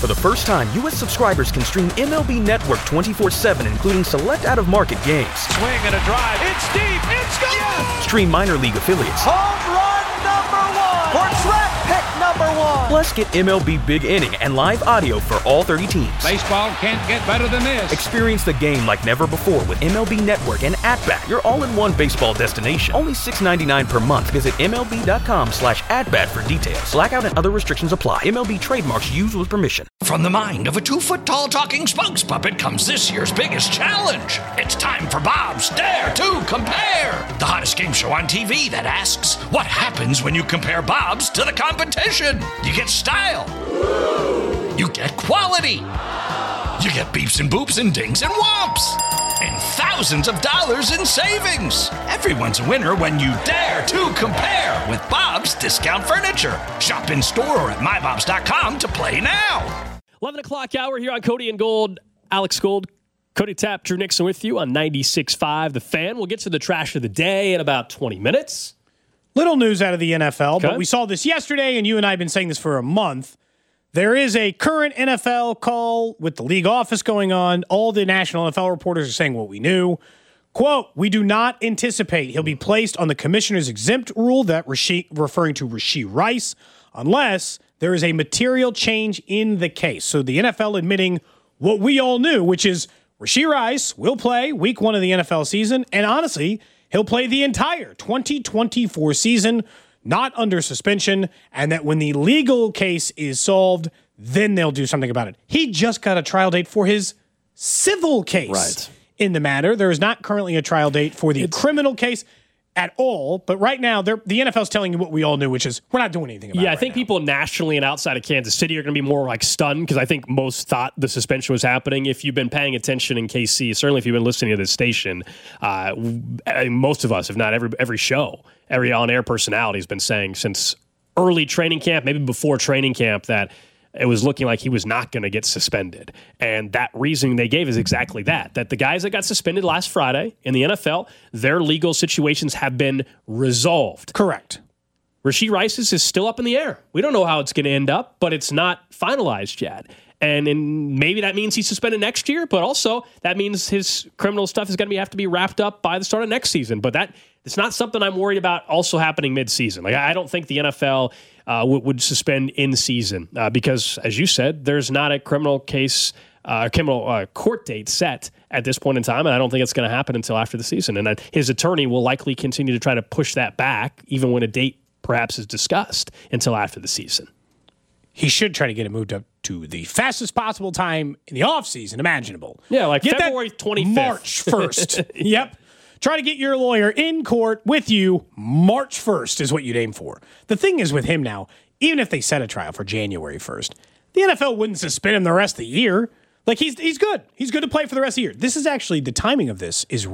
For the first time, U.S. subscribers can stream MLB Network 24/7, including select out-of-market games. Swing and a drive. It's deep. It's gone. Yes! Stream minor league affiliates. Home run number 1. Or draft pick number 1. Plus, get MLB Big Inning and live audio for all 30 teams. Baseball can't get better than this. Experience the game like never before with MLB Network and At-Bat, your all-in-one baseball destination. Only $6.99 per month. Visit MLB.com/atbat for details. Blackout and other restrictions apply. MLB trademarks used with permission. From the mind of a 2-foot-tall talking Spunks puppet comes this year's biggest challenge. It's time for Bob's Dare to Compare, the hottest game show on TV that asks, what happens when you compare Bob's to the competition? You get style. You get quality. You get beeps and boops and dings and whomps. And thousands of dollars in savings. Everyone's a winner when you dare to compare with Bob's Discount Furniture. Shop in store or at mybobs.com to play now. 11 o'clock hour here on Cody and Gold. Alex Gold, Cody Tapp, Drew Nixon with you on 96.5 The Fan. We'll get to the trash of the day in about 20 minutes. Little news out of the NFL, Okay. but we saw this yesterday, and you and I have been saying this for a month. There is a current NFL call with the league office going on. All the national NFL reporters are saying what we knew. Quote, we do not anticipate he'll be placed on the commissioner's exempt rule, that referring to Rashee Rice, unless there is a material change in the case. So the NFL admitting what we all knew, which is Rashee Rice will play week 1 of the NFL season, and honestly, he'll play the entire 2024 season, not under suspension, and that when the legal case is solved, then they'll do something about it. He just got a trial date for his civil case in the matter. There is not currently a trial date for the criminal case at all, but right now, the NFL's telling you what we all knew, which is we're not doing anything about it. Yeah, I think people nationally and outside of Kansas City are going to be more like stunned because I think most thought the suspension was happening. If you've been paying attention in KC, certainly if you've been listening to this station, most of us, if not every show, every on-air personality has been saying since early training camp, maybe before training camp, that it was looking like he was not going to get suspended. And that reasoning they gave is exactly that the guys that got suspended last Friday in the NFL, their legal situations have been resolved. Correct. Rashee Rice's is still up in the air. We don't know how it's going to end up, but it's not finalized yet. And maybe that means he's suspended next year, but also that means his criminal stuff is going to have to be wrapped up by the start of next season. But it's not something I'm worried about also happening mid-season. Like I don't think the NFL would suspend in season because, as you said, there's not a criminal case, criminal court date set at this point in time, and I don't think it's going to happen until after the season. And his attorney will likely continue to try to push that back, even when a date perhaps is discussed, until after the season. He should try to get it moved up to the fastest possible time in the offseason imaginable. Yeah, like get February 25th. March 1st. Yep. Try to get your lawyer in court with you March 1st is what you'd aim for. The thing is with him now, even if they set a trial for January 1st, the NFL wouldn't suspend him the rest of the year. Like, he's good. He's good to play for the rest of the year. This is actually, the timing of this is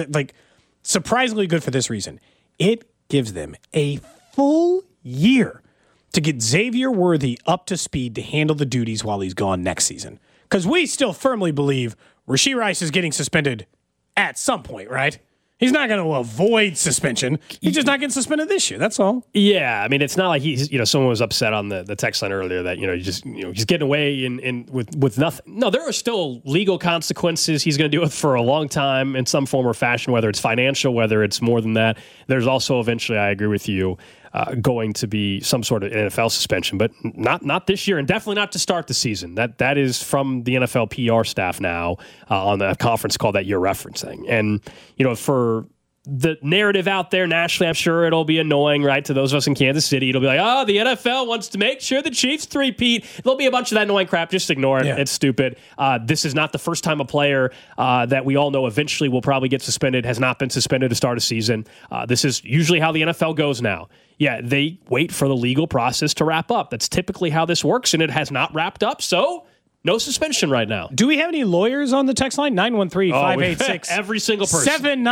surprisingly good for this reason. It gives them a full year to get Xavier Worthy up to speed to handle the duties while he's gone next season. Because we still firmly believe Rashee Rice is getting suspended at some point, right? He's not going to avoid suspension. He's just not getting suspended this year. That's all. Yeah, I mean, it's not like he's, someone was upset on the text line earlier that, he's getting away with nothing. No, there are still legal consequences. He's going to do it for a long time in some form or fashion, whether it's financial, whether it's more than that. There's also eventually, I agree with you, going to be some sort of NFL suspension, but not this year, and definitely not to start the season. That is from the NFL PR staff now on the conference call that you're referencing. And, for the narrative out there nationally, I'm sure it'll be annoying, right, to those of us in Kansas City. It'll be like, the NFL wants to make sure the Chiefs three-peat. There'll be a bunch of that annoying crap. Just ignore it. Yeah. It's stupid. This is not the first time a player that we all know eventually will probably get suspended has not been suspended to start a season. This is usually how the NFL goes now. Yeah, they wait for the legal process to wrap up. That's typically how this works, and it has not wrapped up, so no suspension right now. Do we have any lawyers on the text line? 913-586. Every single person.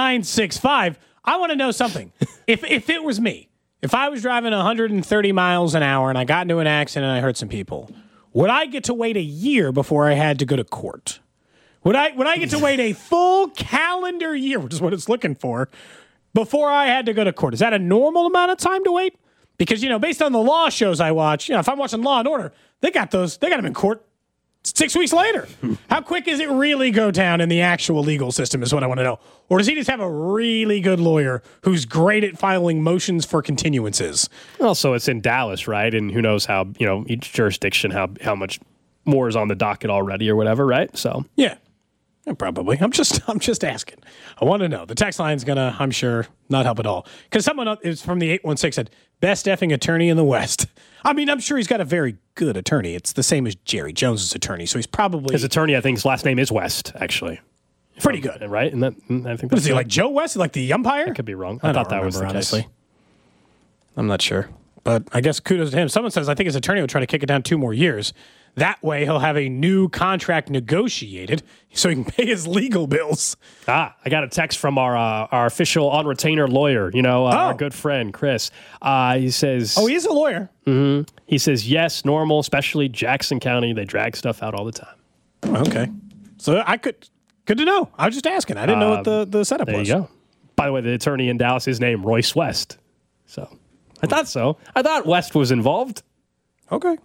7965. I want to know something. If it was me, if I was driving 130 miles an hour and I got into an accident and I hurt some people, would I get to wait a year before I had to go to court? Would I get to wait a full calendar year, which is what it's looking for, before I had to go to court? Is that a normal amount of time to wait? Because, based on the law shows I watch, if I'm watching Law and Order, they got them in court 6 weeks later. How quick does it really go down in the actual legal system is what I want to know. Or does he just have a really good lawyer who's great at filing motions for continuances? Also, it's in Dallas, right? And who knows how, each jurisdiction, how much more is on the docket already or whatever, right? So yeah, probably. I'm just asking. I want to know. The text line's gonna, I'm sure, not help at all. Because someone is from the 816 said, best effing attorney in the West. I mean, I'm sure he's got a very good attorney. It's the same as Jerry Jones's attorney, so he's probably his attorney. I think his last name is West, actually. Pretty good, right? And I think what is he like, Joe West, like the umpire? I could be wrong. I thought that was the honestly. case. I'm not sure, but I guess kudos to him. Someone says I think his attorney will try to kick it down 2 more years. That way, he'll have a new contract negotiated so he can pay his legal bills. I got a text from our official on-retainer lawyer, our good friend, Chris. He says... Oh, he is a lawyer. Mm-hmm. He says, yes, normal, especially Jackson County. They drag stuff out all the time. Okay. So good to know. I was just asking. I didn't know what the setup was. There you go. By the way, the attorney in Dallas is named Royce West. So, I thought so. I thought West was involved. Okay.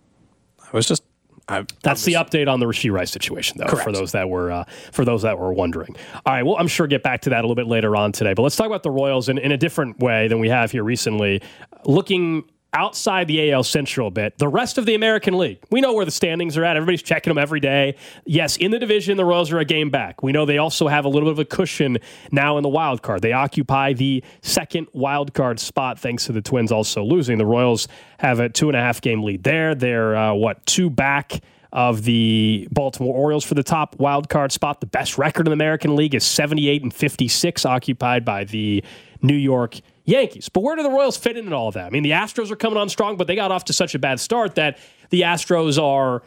That's the update on the Rashee Rice situation, though. Correct. For those that were wondering. All right, well, I'm sure get back to that a little bit later on today. But let's talk about the Royals in a different way than we have here recently. Looking outside the AL Central a bit, the rest of the American League. We know where the standings are at. Everybody's checking them every day. Yes, in the division, the Royals are a game back. We know they also have a little bit of a cushion now in the wild card. They occupy the second wild card spot thanks to the Twins also losing. The Royals have a 2.5 game lead there. They're 2 back of the Baltimore Orioles for the top wild card spot. The best record in the American League is 78-56, occupied by the New York Yankees. But where do the Royals fit in all of that? I mean, the Astros are coming on strong, but they got off to such a bad start that the Astros are,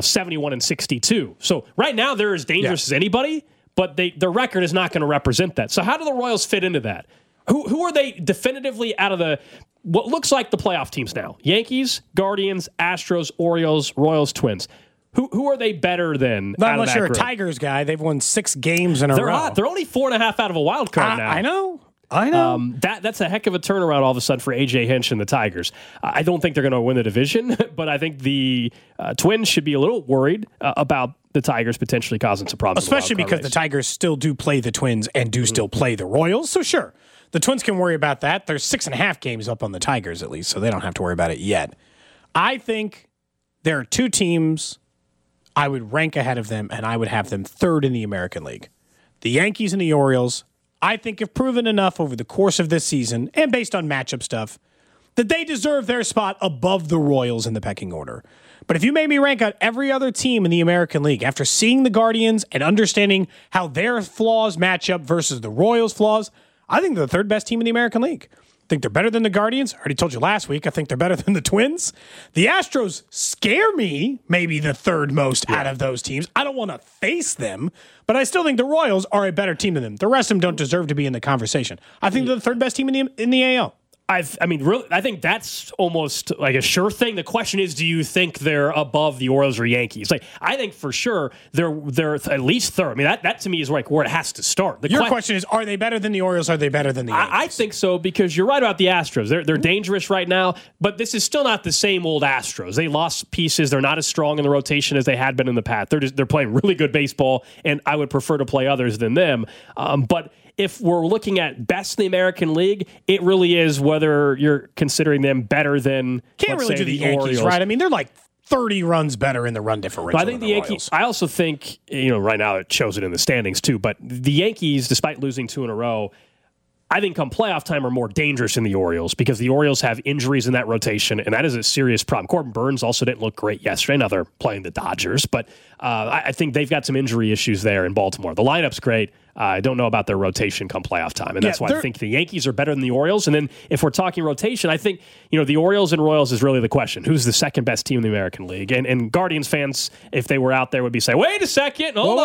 71-62. So right now they're as dangerous as anybody, but their record is not going to represent that. So how do the Royals fit into that? Who are they definitively out of what looks like the playoff teams now? Yankees, Guardians, Astros, Orioles, Royals, Twins. Who are they better than? Not unless you're a Tigers guy. They've won 6 games in a row. They're hot. They're only 4.5 out of a wild card now. I know. That's a heck of a turnaround all of a sudden for A.J. Hinch and the Tigers. I don't think they're going to win the division, but I think the Twins should be a little worried about the Tigers potentially causing some problems. Especially because the Tigers still do play the Twins and do still play the Royals. So sure, the Twins can worry about that. There's 6.5 games up on the Tigers at least, so they don't have to worry about it yet. I think there are 2 teams I would rank ahead of them, and I would have them third in the American League. The Yankees and the Orioles, I think, have proven enough over the course of this season, and based on matchup stuff, that they deserve their spot above the Royals in the pecking order. But if you made me rank out every other team in the American League, after seeing the Guardians and understanding how their flaws match up versus the Royals' flaws, I think they're the third best team in the American League. I think they're better than the Guardians. I already told you last week, I think they're better than the Twins. The Astros scare me, maybe the third most out of those teams. I don't want to face them, but I still think the Royals are a better team than them. The rest of them don't deserve to be in the conversation. I think they're the third best team in the AL. I think that's almost like a sure thing. The question is, do you think they're above the Orioles or Yankees? Like, I think for sure they're at least third. I mean, that to me is like where it has to start. Your question is, are they better than the Orioles? Are they better than the Yankees? I think so, because you're right about the Astros. They're dangerous right now, but this is still not the same old Astros. They lost pieces. They're not as strong in the rotation as they had been in the past. They're playing really good baseball, and I would prefer to play others than them. But if we're looking at best in the American League, it really is whether you're considering them better than, can't really do the Yankees, Orioles. Right? I mean, they're like 30 runs better in the run differential. I think the Yankees. I also think right now it shows it in the standings too. But the Yankees, despite losing 2 in a row, I think come playoff time are more dangerous than the Orioles, because the Orioles have injuries in that rotation, and that is a serious problem. Corbin Burns also didn't look great yesterday. Now they're playing the Dodgers, but I think they've got some injury issues there in Baltimore. The lineup's great. I don't know about their rotation come playoff time, and that's why I think the Yankees are better than the Orioles. And then if we're talking rotation, I think the Orioles and Royals is really the question. Who's the second best team in the American League? And Guardians fans, if they were out there, would be saying, wait a second, hold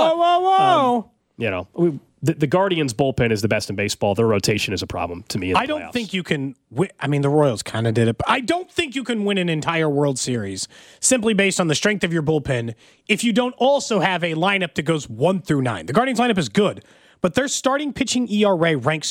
on. Whoa. The Guardians' bullpen is the best in baseball. Their rotation is a problem to me in the playoffs. I don't think you can win. I mean, the Royals kind of did it, but I don't think you can win an entire World Series simply based on the strength of your bullpen if you don't also have a lineup that goes 1 through 9. The Guardians' lineup is good, but their starting pitching ERA ranks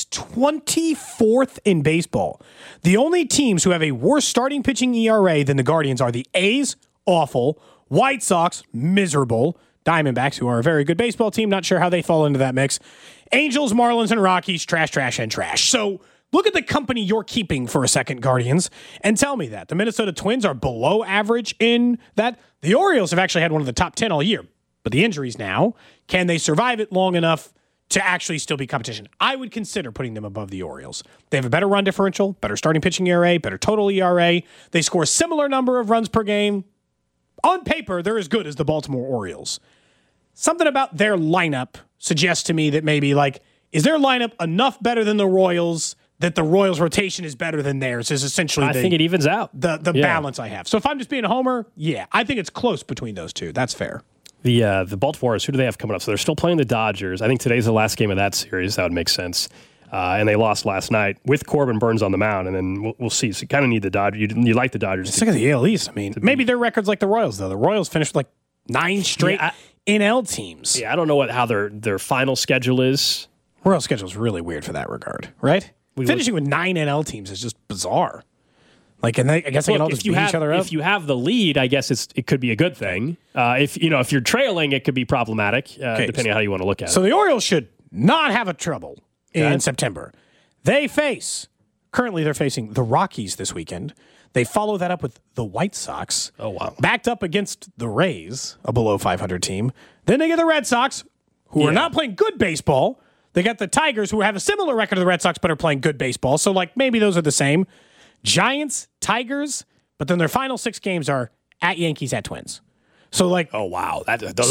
24th in baseball. The only teams who have a worse starting pitching ERA than the Guardians are the A's, awful, White Sox, miserable. Diamondbacks, who are a very good baseball team, not sure how they fall into that mix. Angels, Marlins, and Rockies, trash, trash, and trash. So look at the company you're keeping for a second, Guardians, and tell me that. The Minnesota Twins are below average in that. The Orioles have actually had one of the top 10 all year, but the injuries now, can they survive it long enough to actually still be competition? I would consider putting them above the Orioles. They have a better run differential, better starting pitching ERA, better total ERA. They score a similar number of runs per game. On paper, they're as good as the Baltimore Orioles. Something about their lineup suggests to me that maybe, is their lineup enough better than the Royals that the Royals' rotation is better than theirs is essentially I think it evens out. The balance I have. So if I'm just being a homer, yeah, I think it's close between those two. That's fair. The Baltimore's, who do they have coming up? So they're still playing the Dodgers. I think today's the last game of that series. That would make sense. And they lost last night with Corbin Burns on the mound, and then we'll see. So you kind of need the Dodgers. You like the Dodgers. Just look at the AL East. I mean, maybe their record's like the Royals, though. The Royals finished with 9 straight NL teams. Yeah, I don't know how their final schedule is. Royal schedule is really weird for that regard, right? Finishing with 9 NL teams is just bizarre. I guess they can all just beat each other up. If you have the lead, I guess it could be a good thing. If you're trailing, it could be problematic, depending on how you want to look at it. So the Orioles should not have a trouble in September. Currently they're facing the Rockies this weekend. They follow that up with the White Sox. Oh, wow. Backed up against the Rays, a below 500 team. Then they get the Red Sox, who are not playing good baseball. They got the Tigers, who have a similar record to the Red Sox, but are playing good baseball. So, maybe those are the same. Giants, Tigers, but then their final 6 games are at Yankees, at Twins. So, oh, wow.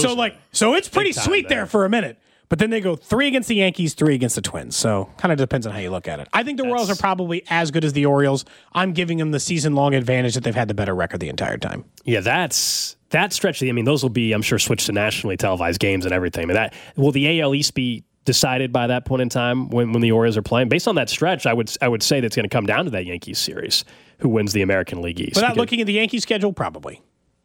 So it's pretty sweet there for a minute. But then they go 3 against the Yankees, 3 against the Twins. So kind of depends on how you look at it. I think the Royals are probably as good as the Orioles. I'm giving them the season-long advantage that they've had the better record the entire time. Yeah, that stretch. Those will be, I'm sure, switched to nationally televised games and everything. Will the AL East be decided by that point in time when the Orioles are playing? Based on that stretch, I would say that's going to come down to that Yankees series, who wins the American League East. Without looking at the Yankees schedule, probably.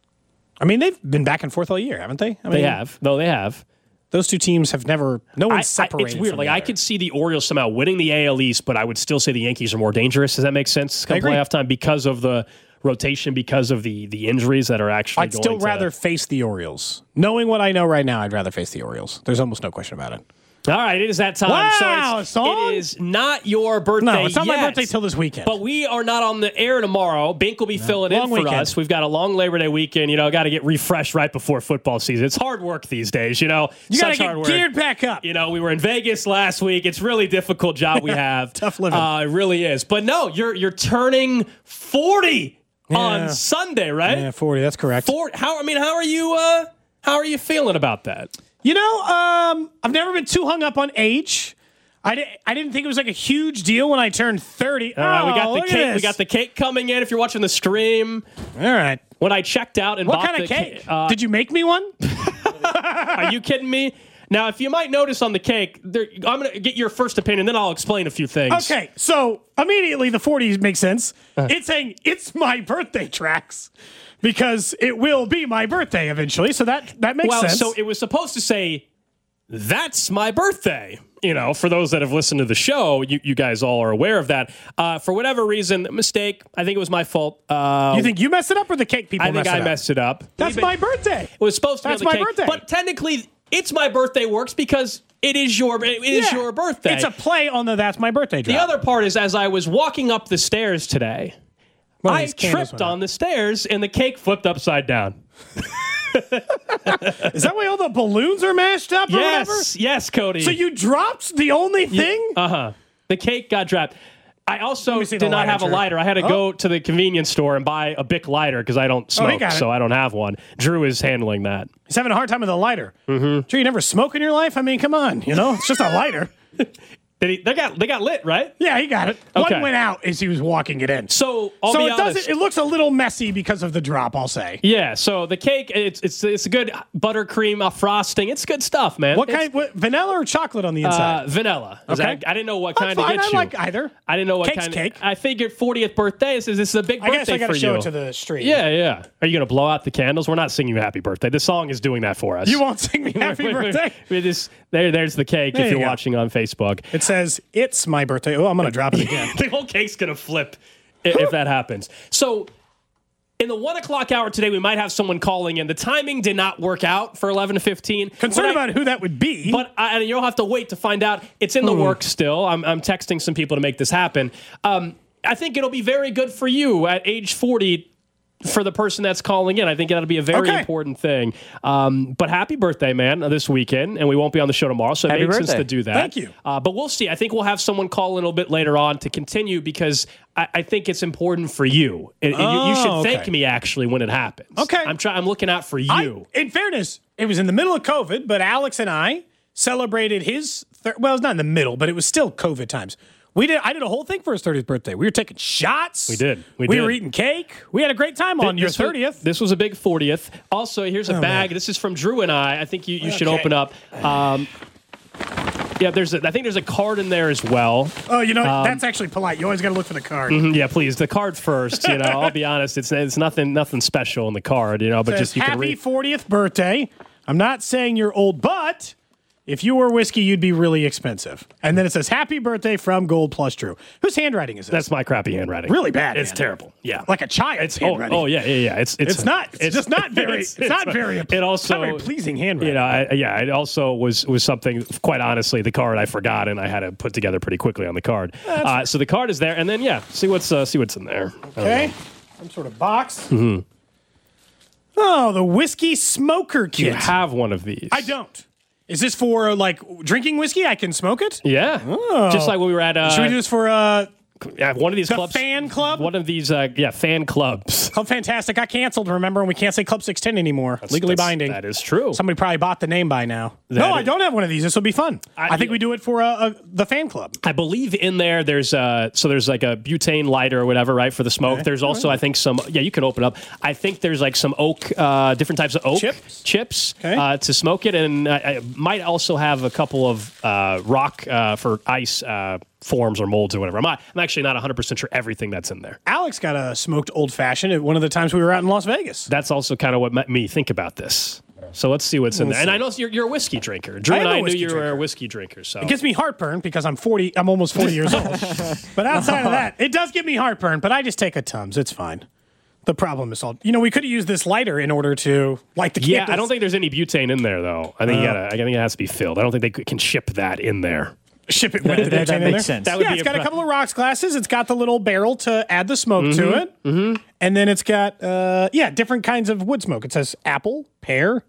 I mean, they've been back and forth all year, haven't they? They have. No, they have. Those two teams have never. No one's separated. It's weird. I could see the Orioles somehow winning the AL East, but I would still say the Yankees are more dangerous. Does that make sense? Come playoff time, because of the rotation, because of the injuries that are actually. I'd still rather face the Orioles. Knowing what I know right now, I'd rather face the Orioles. There's almost no question about it. All right, it is that time. Wow, it is not your birthday. No, it's not my birthday till this weekend. But we are not on the air tomorrow. Bink will be filling in for us. We've got a long Labor Day weekend. Got to get refreshed right before football season. It's hard work these days. You got to get geared back up. We were in Vegas last week. It's really difficult job we have. Tough living. It really is. But no, you're turning 40 on Sunday, right? Yeah, 40. That's correct. 40. How are you feeling about that? I've never been too hung up on age. I didn't think it was a huge deal when I turned 30. All right, we got the cake. We got the cake coming in. If you're watching the stream, all right. When I checked out and what bought kind of cake? Did you make me one? Are you kidding me? Now, if you might notice on the cake, I'm going to get your first opinion, then I'll explain a few things. Okay, so immediately the 40s makes sense. It's saying it's my birthday tracks. Because it will be my birthday eventually, so that makes sense. So it was supposed to say, "That's my birthday." For those that have listened to the show, you guys all are aware of that. For whatever reason, mistake. I think it was my fault. You think you messed it up, or the cake people? I think I messed it up. That's my birthday. It was supposed to be on the my cake, birthday. but technically, it's my birthday works because it is your birthday. It's a play on the "That's my birthday" drop. The other part is, as I was walking up the stairs today, I tripped on the stairs and the cake flipped upside down. Is that why all the balloons are mashed up or whatever? Yes, Cody. So you dropped the only thing? The cake got dropped. I also did not have a lighter. I had to go to the convenience store and buy a Bic lighter because I don't smoke, so I don't have one. Drew is handling that. He's having a hard time with a lighter. Mm-hmm. Drew, you never smoke in your life? I mean, come on. It's just a lighter. They got lit, right? Yeah, he got it. Okay. One went out as he was walking it in. So I'll be honest. It looks a little messy because of the drop, I'll say. Yeah. So the cake, it's a good buttercream frosting. It's good stuff, man. What kind? Vanilla or chocolate on the inside? Vanilla. Okay. I didn't know what kind to get you. I like either. I didn't know what Cake's kind. Cake. I figured 40th birthday. This is a big birthday for you. I guess I got to show it to the street. Yeah. Are you going to blow out the candles? We're not singing you happy birthday. This song is doing that for us. You won't sing me happy birthday? There's the cake if you're watching on Facebook. It says, "It's my birthday." Oh, I'm going to drop it again. The whole cake's going to flip if that happens. So In the 1 o'clock hour today, we might have someone calling in. The timing did not work out for 11 to 15. Concerned about who that would be. But you'll have to wait to find out. It's in the works still. I'm texting some people to make this happen. I think it'll be very good for you at age 40 for the person that's calling in. I think that'll be a very important thing. But happy birthday, man, this weekend. And we won't be on the show tomorrow, so it makes sense to do that. Thank you. But we'll see. I think we'll have someone call in a little bit later on to continue because I think it's important for you. You should thank me, actually, when it happens. Okay. I'm looking out for you. In fairness, it was in the middle of COVID, but Alex and I celebrated his... well, it's not in the middle, but it was still COVID times. I did a whole thing for his 30th birthday. We were taking shots. We did. We were eating cake. We had a great time on your 30th. This was a big 40th. Also, here's a bag. Man. This is from Drew and I. I think you should open up. I think there's a card in there as well. Oh, that's actually polite. You always got to look for the card. Yeah, please. The card first. I'll be honest. It's nothing special in the card. But just you can read. Happy 40th birthday. I'm not saying you're old, but if you were whiskey, you'd be really expensive. And then it says, happy birthday from Gold Plus Drew. Whose handwriting is this? That's my crappy handwriting. Really bad. It's terrible. Yeah. Like a child's handwriting. Oh, yeah. It's just not very, it's not very pleasing handwriting. It also was something, quite honestly, the card I forgot and I had to put together pretty quickly on the card. So the card is there. And then, see what's in there. Okay. Some sort of box. Mm-hmm. Oh, the whiskey smoker kit. You have one of these. I don't. Is this for, drinking whiskey? I can smoke it? Yeah. Oh. Just like when we were at... Should we do this for... one of these the clubs. Fan club? One of these, fan clubs. Club Fantastic got canceled, remember? And we can't say Club 610 anymore. Legally binding. That is true. Somebody probably bought the name by now. I don't have one of these. This will be fun. I think we do it for the fan club. I believe in there there's like a butane lighter or whatever, right, for the smoke. Okay. There's also, I think, some... Yeah, you can open up. I think there's some oak, different types of oak chips to smoke it. And I might also have a couple of rock for ice forms or molds or whatever. I'm actually not 100% sure everything that's in there. Alex got a smoked Old Fashioned at one of the times we were out in Las Vegas. That's also kind of what made me think about this. So let's see what's in there. And I know you're a whiskey drinker. Drew and I knew you were a whiskey drinker. So it gives me heartburn because I'm almost 40 years old. But outside of that, it does give me heartburn, but I just take a Tums. It's fine. The problem is all. We could have used this lighter in order to light the candles. Yeah, I don't think there's any butane in there though. I think it has to be filled. I don't think they can ship that in there. Ship it with that makes sense. It's got a couple of rocks glasses. It's got the little barrel to add the smoke to it. Mm-hmm. And then it's got, different kinds of wood smoke. It says apple, pear,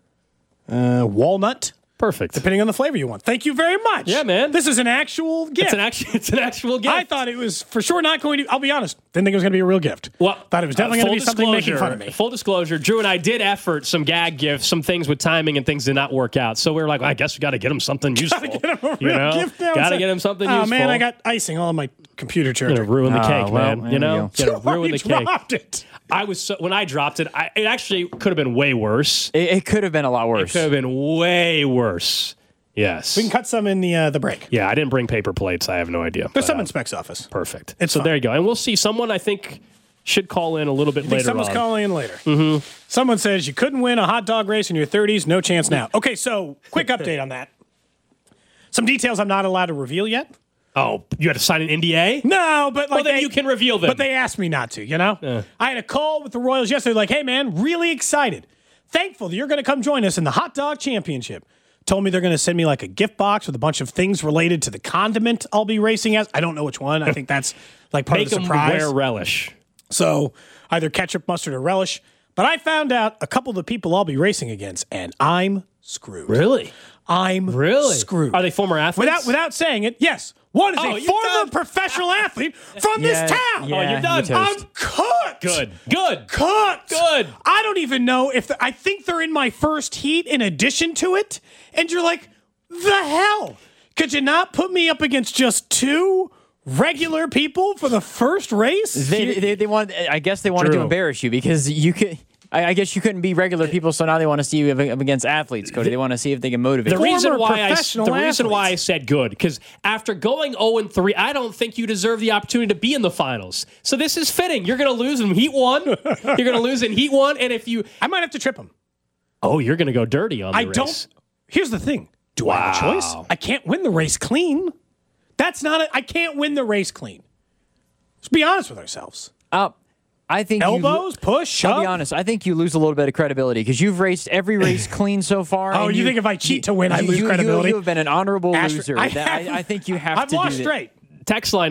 walnut. Perfect. Depending on the flavor you want. Thank you very much. Yeah, man. This is an actual gift. It's an actual gift. I thought it was for sure not going to, I'll be honest, didn't think it was going to be a real gift. Well, thought it was definitely going to be something making fun of me. Full disclosure, Drew and I did effort some gag gifts, some things with timing and things did not work out. So we were like, I guess we got to get him something useful. Got to get him a real gift now. Got to get him something useful. Oh, man, I got icing all on my computer charger. Ruin the cake, man. Ruin the cake. Dropped it. When I dropped it, it actually could have been way worse. It could have been a lot worse. It could have been way worse. Yes. We can cut some in the break. Yeah, I didn't bring paper plates. I have no idea. There's some in Spec's office. Perfect. So there you go. And we'll see. Someone, I think, should call in a little bit later someone's calling in later. Mm-hmm. Someone says, you couldn't win a hot dog race in your 30s. No chance now. Okay, so quick update on that. Some details I'm not allowed to reveal yet. Oh, you had to sign an NDA? No, but then you can reveal them. But they asked me not to, I had a call with the Royals yesterday, like, hey, man, really excited. Thankful that you're going to come join us in the Hot Dog Championship. Told me they're going to send me like a gift box with a bunch of things related to the condiment I'll be racing as. I don't know which one. I think that's like part of the surprise. Make them wear relish. So either ketchup, mustard, or relish. But I found out a couple of the people I'll be racing against, and I'm screwed. Really? I'm screwed. Are they former athletes? Without saying it, yes. One is a former professional athlete from this town. Yeah, you're done. I'm cooked. Good. Cooked. Good. I don't even know if I think they're in my first heat in addition to it. And you're like, the hell? Could you not put me up against just two regular people for the first race? They want. I guess they wanted to embarrass you because you could. I guess you couldn't be regular people, so now they want to see you up against athletes, Cody. They want to see if they can motivate you. The reason why I said good, because after going 0-3, I don't think you deserve the opportunity to be in the finals. So this is fitting. You're going to lose in Heat 1. You're going to lose in Heat 1, and if you... I might have to trip him. Oh, you're going to go dirty on the race. Here's the thing. Do I have a choice? I can't win the race clean. I can't win the race clean. Let's be honest with ourselves. I think elbows, push, shove. I'll be honest. I think you lose a little bit of credibility because you've raced every race clean so far. Oh, you think if I cheat to win, I lose credibility? You have been an honorable loser. I think you have to do that. I've lost straight. Text line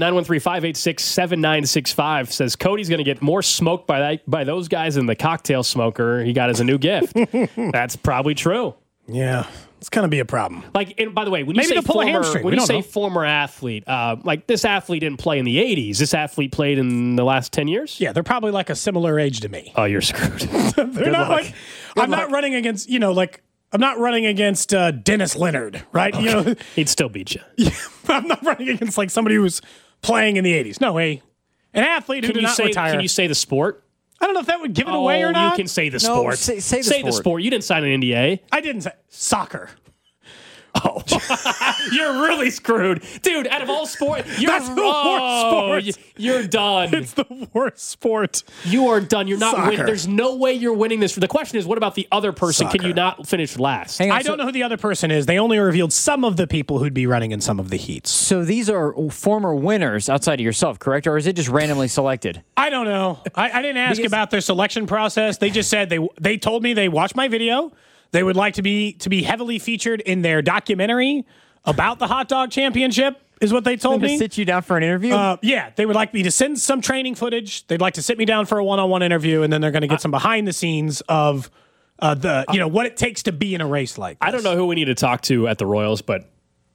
913-586-7965 says Cody's going to get more smoked by those guys than the cocktail smoker he got as a new gift. That's probably true. Yeah. It's going to be a problem. Like, and by the way, when you say former athlete, like this athlete didn't play in the 80s. This athlete played in the last 10 years? Yeah, they're probably like a similar age to me. Oh, you're screwed. They're not like, I'm not running against, I'm not running against Dennis Leonard, right? Okay. He'd still beat you. Yeah, I'm not running against like somebody who was playing in the 80s. No way. An athlete who did not retire. Can you say the sport? I don't know if that would give it away or not. You can say the sport. Say the sport. You didn't sign an NDA. I didn't say soccer. Oh, you're really screwed, dude. Out of all sports, that's the worst sport. You're done. It's the worst sport. You are done. You're not winning. There's no way you're winning this. The question is, what about the other person? Soccer. Can you not finish last? I don't know who the other person is. They only revealed some of the people who'd be running in some of the heats. So these are former winners outside of yourself, correct? Or is it just randomly selected? I don't know. I didn't ask about their selection process. They just said they told me they watched my video. They would like to be heavily featured in their documentary about the hot dog championship, is what they told me. To sit you down for an interview? Yeah, they would like me to send some training footage. They'd like to sit me down for a one-on-one interview, and then they're going to get some behind the scenes of what it takes to be in a race like this. I don't know who we need to talk to at the Royals, but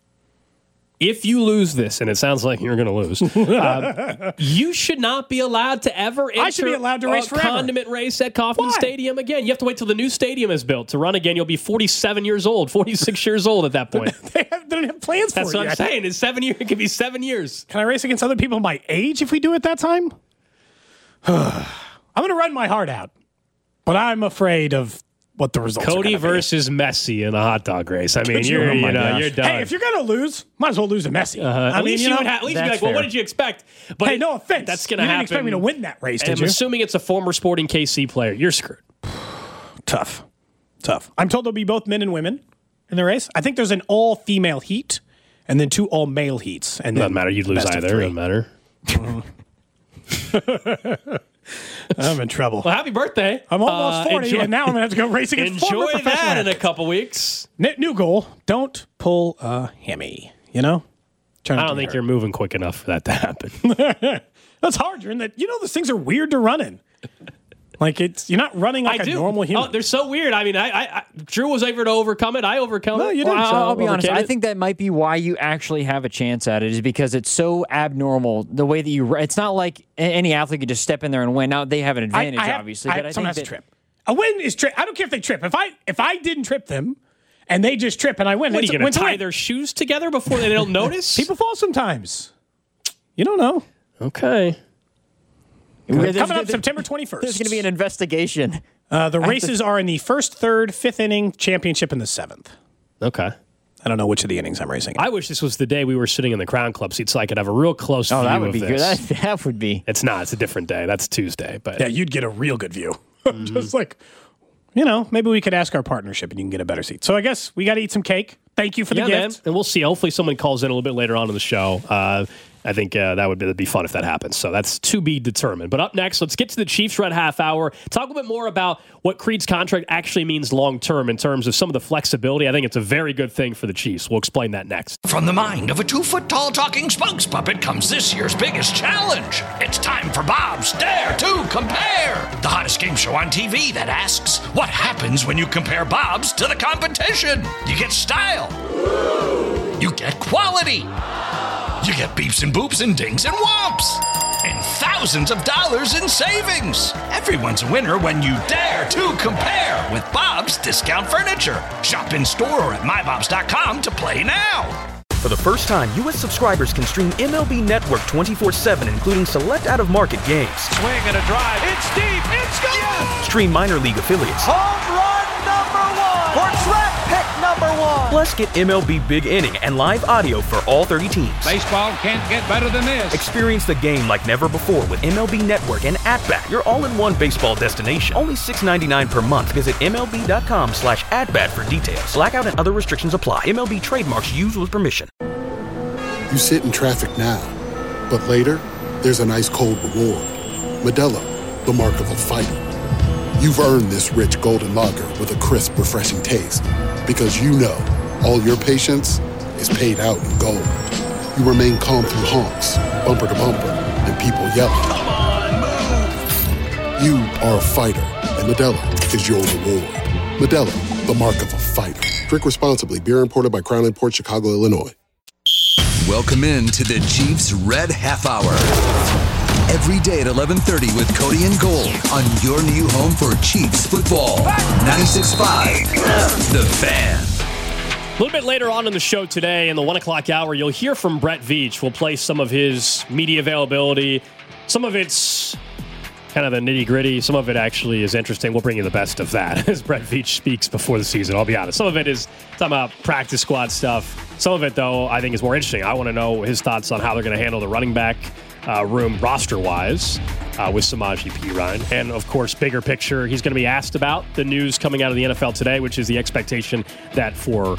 if you lose this, and it sounds like you're going to lose, you should not be allowed to ever enter I should be allowed to race forever. Condiment race at Kauffman Stadium again. You have to wait till the new stadium is built to run again. You'll be 47 years old, 46 years old at that point. They don't have plans for it. That's what I'm saying. It's 7 years. It could be 7 years. Can I race against other people my age if we do it that time? I'm going to run my heart out, but I'm afraid of what the results Cody are versus Messi in a hot dog race. I mean, you're done. Hey, if you're going to lose, might as well lose to Messi. At least you would be like, well, what did you expect? But hey, no offense. That's going to happen. You didn't expect me to win that race, did you? I'm assuming it's a former Sporting KC player. You're screwed. Tough. I'm told there'll be both men and women in the race. I think there's an all-female heat and then 2 all-male heats. And doesn't matter. You'd lose either. Doesn't matter. I'm in trouble. Well, happy birthday. I'm almost 40, and now I'm going to have to go race against former professional Enjoy that athletes. in a couple weeks. New goal, don't pull a hammy, I don't think you're moving quick enough for that to happen. That's hard. You're in that. Those things are weird to run in. Like you're not running like a normal human. Oh, they're so weird. I mean, Drew was able to overcome it. I overcome it. You didn't. I'll be honest. I think that might be why you actually have a chance at it, is because it's so abnormal the way that you. It's not like any athlete could just step in there and win. Now they have an advantage, obviously. But someone has to trip. A win is trip. I don't care if they trip. If I didn't trip them, and they just trip and I win, what are you going to tie their shoes together before they don't notice? People fall sometimes. You don't know. Okay. Coming up September 21st. There's going to be an investigation. The races are in the 1st, 3rd, 5th inning, championship in the 7th. Okay. I don't know which of the innings I'm racing in. I wish this was the day we were sitting in the Crown Club seat so I could have a real close view that would of be this. Good. That would be. It's not. It's a different day. That's Tuesday. But yeah, you'd get a real good view. Just like, maybe we could ask our partnership and you can get a better seat. So I guess we got to eat some cake. Thank you for the gift. Man. And we'll see. Hopefully someone calls in a little bit later on in the show. I think that'd be fun if that happens. So that's to be determined. But up next, let's get to the Chiefs Red Half Hour. Talk a little bit more about what Creed's contract actually means long-term in terms of some of the flexibility. I think it's a very good thing for the Chiefs. We'll explain that next. From the mind of a 2-foot-tall talking spokes puppet comes this year's biggest challenge. It's time for Bob's Dare to Compare, the hottest game show on TV that asks, what happens when you compare Bob's to the competition? You get style. You get quality. You get beeps and boops and dings and whomps. And thousands of dollars in savings. Everyone's a winner when you dare to compare with Bob's Discount Furniture. Shop in store or at mybobs.com to play now. For the first time, U.S. subscribers can stream MLB Network 24/7, including select out-of-market games. Swing and a drive. It's deep. It's gone. Yes. Stream minor league affiliates. Home run number 1. For track pick number 1. Plus, get MLB Big Inning and live audio for all 30 teams. Baseball can't get better than this. Experience the game like never before with MLB Network and At-Bat, your all-in-one baseball destination. Only $6.99 per month. Visit MLB.com/at-bat for details. Blackout and other restrictions apply. MLB trademarks used with permission. You sit in traffic now, but later, there's an ice-cold reward. Modelo the mark of a fighter. You've earned this rich golden lager with a crisp, refreshing taste. Because you know, all your patience is paid out in gold. You remain calm through honks, bumper to bumper, and people yelling. Come on, move! You are a fighter, and Modelo is your reward. Modelo, the mark of a fighter. Drink responsibly. Beer imported by Crown Imports, Chicago, Illinois. Welcome in to the Chiefs Red Half Hour. Every day at 11:30 with Cody and Gold on your new home for Chiefs football. 96.5, The Fan. A little bit later on in the show today, in the 1 o'clock hour, you'll hear from Brett Veach. We'll play some of his media availability. Some of it's kind of the nitty-gritty. Some of it actually is interesting. We'll bring you the best of that as Brett Veach speaks before the season, I'll be honest. Some of it is talking about practice squad stuff. Some of it, though, I think is more interesting. I want to know his thoughts on how they're going to handle the running back room roster-wise with Samaje Perine. And, of course, bigger picture, he's going to be asked about the news coming out of the NFL today, which is the expectation that for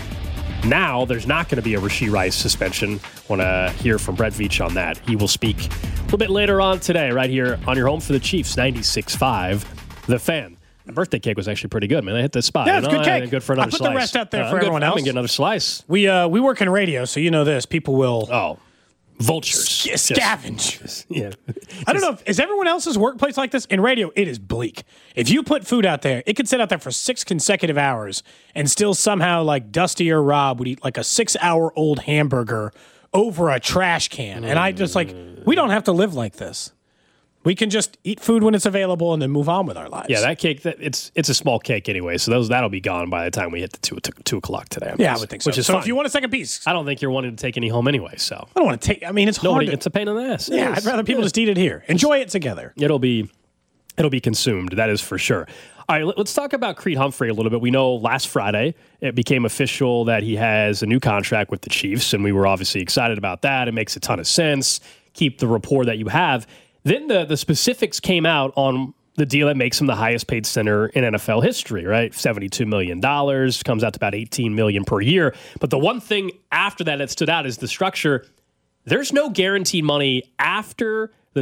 now there's not going to be a Rashee Rice suspension. Want to hear from Brett Veach on that. He will speak a little bit later on today right here on your home for the Chiefs, 96.5, The Fan. The birthday cake was actually pretty good, man. I hit the spot. Yeah, it's good cake. Good for another I put slice. the rest out there for everyone else. I'm going to get another slice. We work in radio, so you know this. People will... Vultures. Scavenge. Yeah. I don't know. Is everyone else's workplace like this? In radio, it is bleak. If you put food out there, it could sit out there for 6 consecutive hours and still somehow, like Dusty or Rob would eat like a 6-hour-old hamburger over a trash can. And I just we don't have to live like this. We can just eat food when it's available and then move on with our lives. Yeah, that cake, it's a small cake anyway, so that'll be gone by the time we hit the 2 o'clock today. Yeah, I would think so. Which is so fine. If you want a second piece. I don't think you're wanting to take any home anyway, so. I don't want to take, it's hard. It's a pain in the ass. Yeah, I'd rather people just eat it here. Enjoy it together. It'll be consumed, that is for sure. All right, let's talk about Creed Humphrey a little bit. We know last Friday it became official that he has a new contract with the Chiefs, and we were obviously excited about that. It makes a ton of sense. Keep the rapport that you have. Then the specifics came out on the deal that makes him the highest paid center in NFL history, right? $72 million, comes out to about $18 million per year. But the one thing after that stood out is the structure. There's no guaranteed money after the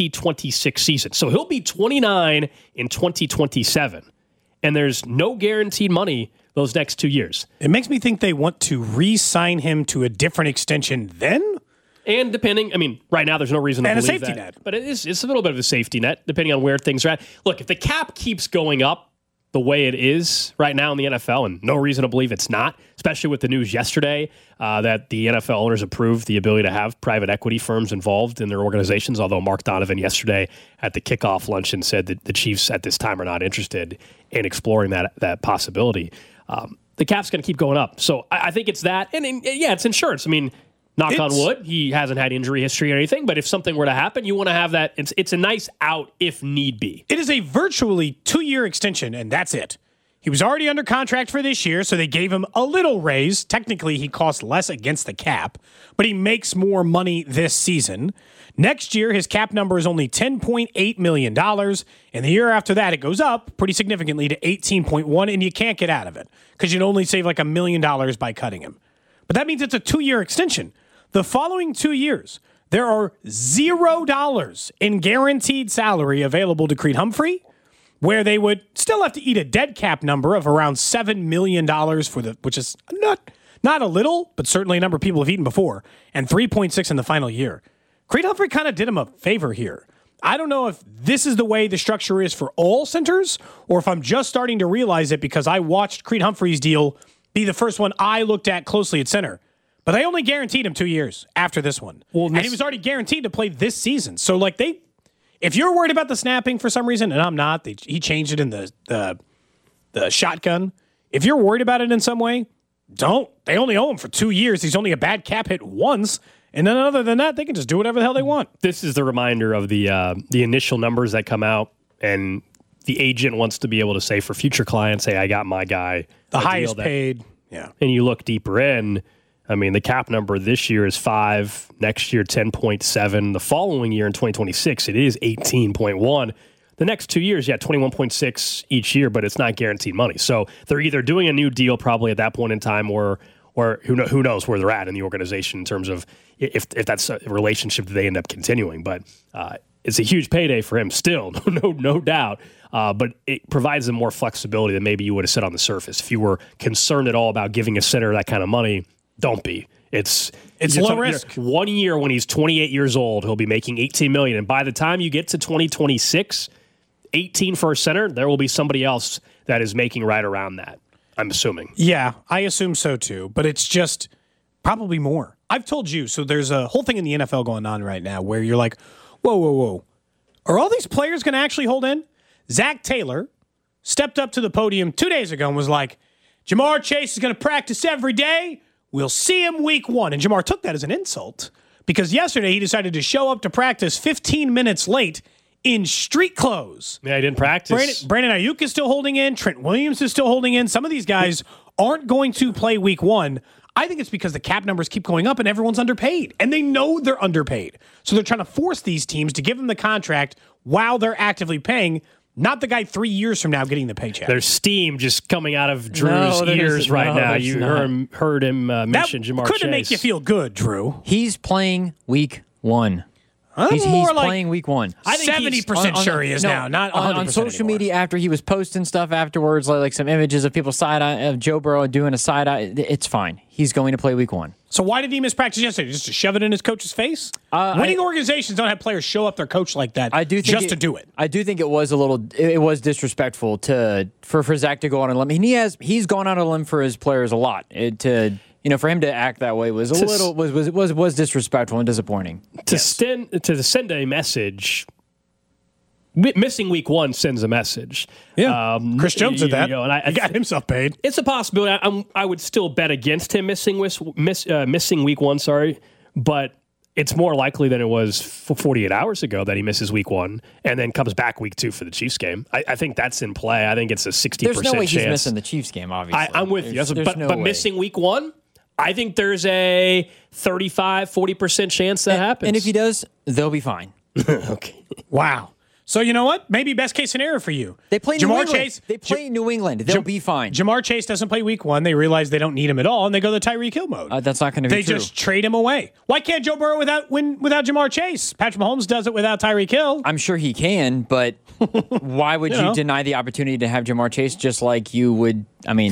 2026 season. So he'll be 29 in 2027. And there's no guaranteed money those next 2 years. It makes me think they want to re-sign him to a different extension then? And depending, right now there's no reason to believe that. And a safety net. But it's a little bit of a safety net, depending on where things are at. Look, if the cap keeps going up the way it is right now in the NFL, and no reason to believe it's not, especially with the news yesterday that the NFL owners approved the ability to have private equity firms involved in their organizations, although Mark Donovan yesterday at the kickoff luncheon said that the Chiefs at this time are not interested in exploring that possibility. The cap's going to keep going up. So I think it's that. And it's insurance. Knock on wood, he hasn't had injury history or anything, but if something were to happen, you want to have that. It's a nice out if need be. It is a virtually 2-year extension, and that's it. He was already under contract for this year, so they gave him a little raise. Technically, he costs less against the cap, but he makes more money this season. Next year, his cap number is only $10.8 million, and the year after that, it goes up pretty significantly to $18.1, and you can't get out of it because you'd only save like $1 million by cutting him. But that means it's a 2-year extension. The following 2 years, there are $0 in guaranteed salary available to Creed Humphrey, where they would still have to eat a dead cap number of around $7 million which is not a little, but certainly a number people have eaten before, and 3.6 in the final year. Creed Humphrey kind of did him a favor here. I don't know if this is the way the structure is for all centers, or if I'm just starting to realize it because I watched Creed Humphrey's deal be the first one I looked at closely at center. But they only guaranteed him 2 years after this one. And he was already guaranteed to play this season. So, if you're worried about the snapping for some reason, and I'm not, he changed it in the shotgun. If you're worried about it in some way, don't. They only owe him for 2 years. He's only a bad cap hit once. And then other than that, they can just do whatever the hell they want. This is the reminder of the initial numbers that come out, and the agent wants to be able to say for future clients, hey, I got my guy. The highest paid. Yeah. And you look deeper in, the cap number this year is 5, next year 10.7. The following year in 2026, it is 18.1. The next 2 years, 21.6 each year, but it's not guaranteed money. So they're either doing a new deal probably at that point in time, or who knows where they're at in the organization in terms of if that's a relationship that they end up continuing. But It's a huge payday for him still, no doubt. But it provides them more flexibility than maybe you would have said on the surface. If you were concerned at all about giving a center that kind of money, don't be. It's low risk. 1 year when he's 28 years old, he'll be making $18 million. And by the time you get to 2026, 18 for a center, there will be somebody else that is making right around that, I'm assuming. Yeah, I assume so too. But it's just probably more. I've told you, so there's a whole thing in the NFL going on right now where you're like, whoa. Are all these players going to actually hold in? Zach Taylor stepped up to the podium 2 days ago and was like, Ja'Marr Chase is going to practice every day. We'll see him week 1. And Ja'Marr took that as an insult because yesterday he decided to show up to practice 15 minutes late in street clothes. Yeah, he didn't practice. Brandon Ayuk is still holding in. Trent Williams is still holding in. Some of these guys aren't going to play week 1. I think it's because the cap numbers keep going up and everyone's underpaid. And they know they're underpaid. So they're trying to force these teams to give them the contract while they're actively paying, not the guy 3 years from now getting the paycheck. There's steam just coming out of Drew's ears right now. You heard him mention Ja'Marr Chase. Couldn't make you feel good, Drew. He's playing week 1. He's playing week 1. I think 70% sure he is now, not 100% on social anymore. media after he was posting stuff afterwards, like some images of people of Joe Burrow doing a side eye. It's fine. He's going to play week 1. So why did he miss practice yesterday? Just to shove it in his coach's face? Winning organizations don't have players show up their coach like that to do it. I do think it was it was disrespectful for Zach to go on a limb. And he's gone on a limb for his players a lot. For him to act that way was was disrespectful and disappointing. To send a message. Missing week 1 sends a message. Yeah, Chris Jones did that. He got himself paid. It's a possibility. I would still bet against him missing week 1. Sorry, but it's more likely than it was 48 hours ago that he misses week 1 and then comes back week 2 for the Chiefs game. I think that's in play. I think it's a 60% chance. There's no way he's missing the Chiefs game. Obviously, I'm with you. But missing week 1. I think there's a 35-40% chance that happens. And if he does, they'll be fine. Okay. Wow. So you know what? Maybe best case scenario for you. They play New England. They play New England. They'll be fine. Ja'Marr Chase doesn't play week 1. They realize they don't need him at all, and they go the Tyreek Hill mode. That's not going to be true. They just trade him away. Why can't Joe Burrow win without Ja'Marr Chase? Patrick Mahomes does it without Tyreek Hill. I'm sure he can, but why would you deny the opportunity to have Ja'Marr Chase just like you would? I mean,